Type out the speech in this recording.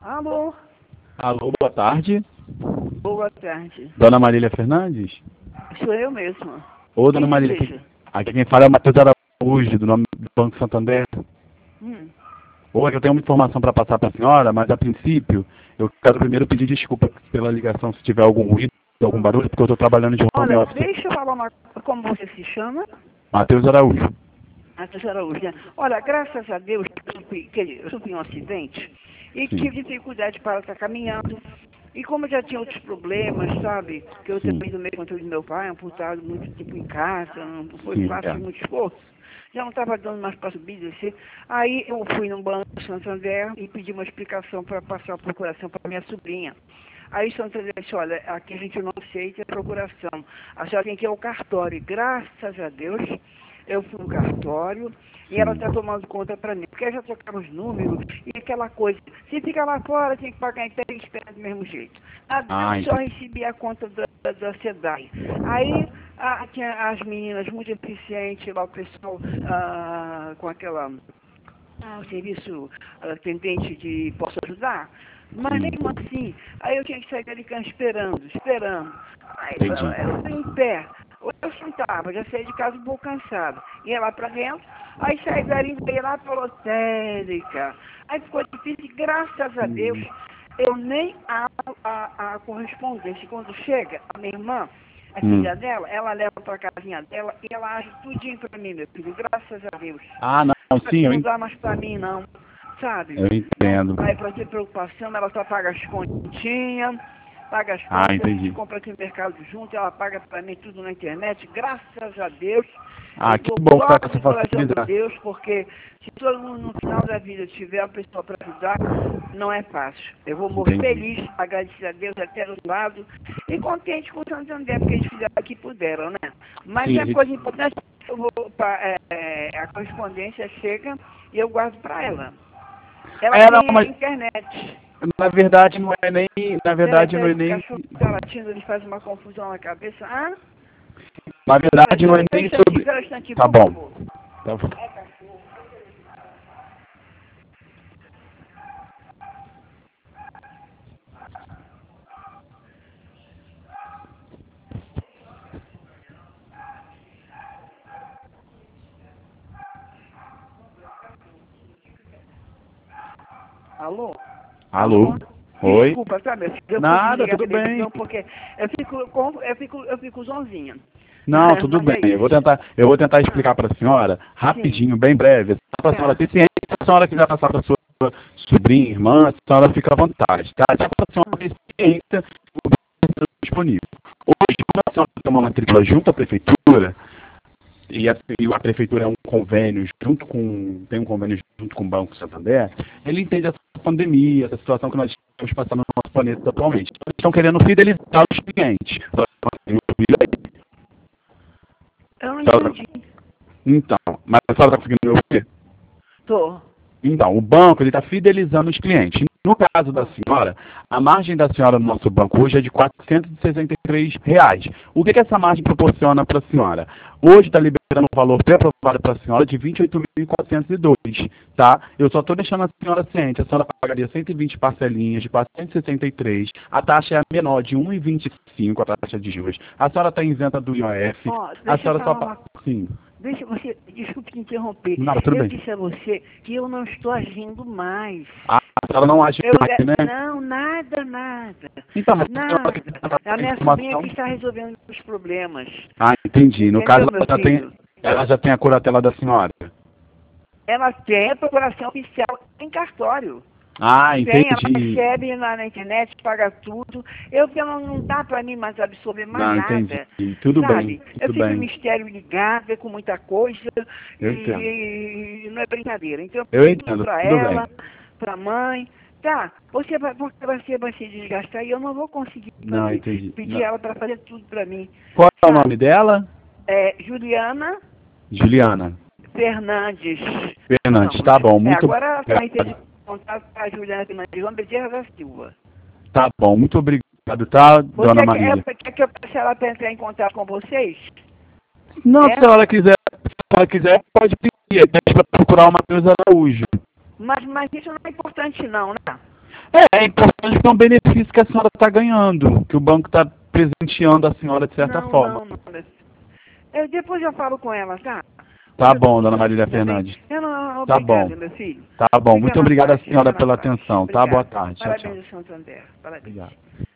Alô? Alô, boa tarde. Boa tarde. Dona Marília Fernandes? Sou eu mesma. Ô, Dona Quem Marília, deseja? aqui quem fala é o Matheus Araújo, do nome do Banco Santander. Hum. Oi, eu tenho uma informação para passar para a senhora, mas a princípio eu quero primeiro pedir desculpa pela ligação se tiver algum ruído, algum barulho, porque eu estou trabalhando de home Olha, office. deixa eu falar uma coisa. Como você se chama? Matheus Araújo. Matheus Araújo, né? Olha, graças a Deus, eu sofri um acidente e Sim. tive dificuldade para estar caminhando. E como eu já tinha outros problemas, sabe? Que eu Sim. também tomei controle do meu pai, amputado muito tempo em casa, não foi Sim, fácil, é. muito esforço. Já não estava dando mais para subir e descer. Aí eu fui no Banco Santander e pedi uma explicação para passar a procuração para minha sobrinha. Aí o Santander disse, olha, aqui a gente não aceita a procuração. A senhora tem que ir ao cartório. E, graças a Deus, eu fui no cartório e ela está tomando conta para mim. Porque eu já trocava os números e aquela coisa. Se fica lá fora, tem que pagar em pé e espera do mesmo jeito. Eu só Entendi. recebi a conta da SEDAI. Aí tinha as meninas muito eficientes, lá o pessoal com aquela... o serviço atendente de posso ajudar, mas Sim. mesmo assim, aí eu tinha que sair dali esperando. Aí Entendi. eu fui em pé, ou eu sentava, já saí de casa um pouco cansado, ia lá pra dentro, aí saí dali, veio lá pra lotérica, aí ficou difícil, e graças a Deus, eu nem abro a correspondência. Quando chega, a minha irmã, a filha dela, ela leva pra casinha dela e ela age tudinho pra mim, meu filho, graças a Deus. Não, sim, Não dá mais pra mim, não. Sabe? eu Não entendo. vai pra ter preocupação, ela só paga as continhas, paga as contas, a gente Entendi. compra aqui no mercado junto, ela paga pra mim tudo na internet, graças a Deus. Eu Que dou bom que tá com glória essa no coração de facilidade. Deus, porque se todo mundo no final da vida tiver uma pessoa para ajudar, não é fácil. Eu vou morrer Entendi. feliz, agradecido a Deus até do lado, e contente com o Santander, porque eles fizeram aqui puderam, né? Mas Sim, é coisa importante, eu vou a correspondência chega e eu guardo para ela. Ela não, tem a mas internet. na verdade não é nem, na Peraí, verdade não é o nem, cachorro está latindo, ele faz uma confusão na cabeça. na verdade não é nem sobre. Espera um instantinho, Tá por bom. favor. Tá bom. Alô? Alô? Oi? Desculpa, tá, meu filho? Eu fui Nada, desligar a tudo bem. televisão porque eu fico zonzinha. Não, tudo Mas bem. é Eu vou isso. tentar explicar para a senhora rapidinho, bem breve, para a senhora Tá. ter ciência. Se a senhora quiser passar para sua sobrinha, irmã, a senhora fica à vontade, tá? Já para a senhora ter ciência do que está disponível. Hoje, como a senhora tem uma matrícula junto à prefeitura, e a prefeitura é um convênio tem um convênio junto com o Banco Santander, ele entende essa pandemia, essa situação que nós estamos passando no nosso planeta atualmente. Eles estão querendo fidelizar os clientes. Eu não entendi. Então, mas a senhora está conseguindo me ouvir? Tô. Então, o banco ele está fidelizando os clientes. No caso da senhora, a margem da senhora no nosso banco hoje é de R$ 463. O que essa margem proporciona para a senhora? Hoje está liberando um valor pré-aprovado para a senhora de 28.402, tá? Eu só estou deixando a senhora ciente. A senhora pagaria 120 parcelinhas de 463. A taxa é a menor, de 1,25 a taxa de juros. A senhora está isenta do IOF. Ó, A deixa eu senhora só... falar uma coisa. Sim. Desculpe te interromper. Nada, tudo Eu bem. disse a você que eu não estou agindo mais. A senhora não age mais, né? Não, nada. Então, mas Nada. A minha sobrinha informação... que está resolvendo os problemas. Entendi. No caso, Entendeu, meu filho? ela já tem a curatela da senhora. Ela tem a procuração oficial em cartório. Tem, ela Entendi. recebe na internet, paga tudo. Não dá para mim mais absorver mais Não, nada. entendi. Tudo Sabe? bem, Eu tudo fico no bem. mistério ligada com muita coisa Eu entendo. e não é brincadeira. Então Eu eu pedi tudo entendo, para tudo ela, bem. para a mãe. Tá, porque você vai se desgastar e eu não vou conseguir Não, fazer. entendi. Pedir Não. ela para fazer tudo para mim. Qual é o nome dela? Juliana Juliana Fernandes. Fernandes. Ramos. Tá bom, muito Agora ela está em obrigado. contato com a Juliana Fernandes João Bezerra da Silva. Tá bom, muito obrigado, tá, dona Marília? Quer que eu peça ela para entrar em contato com vocês? Não, se ela quiser, pode pedir. Pede para procurar o Matheus Araújo. Mas isso não é importante não, né? É importante porque é um benefício que a senhora está ganhando, que o banco está presenteando a senhora de certa forma. Não. Depois eu falo com ela, tá? Tá bom, dona Marília Fernandes. Tá bom. Obrigada, meu filho. Tá bom. Muito obrigada, senhora, pela Paz. atenção. Tá? Obrigada. Boa tarde. Tchau, tchau. Parabéns, Santo André. Parabéns. Obrigado.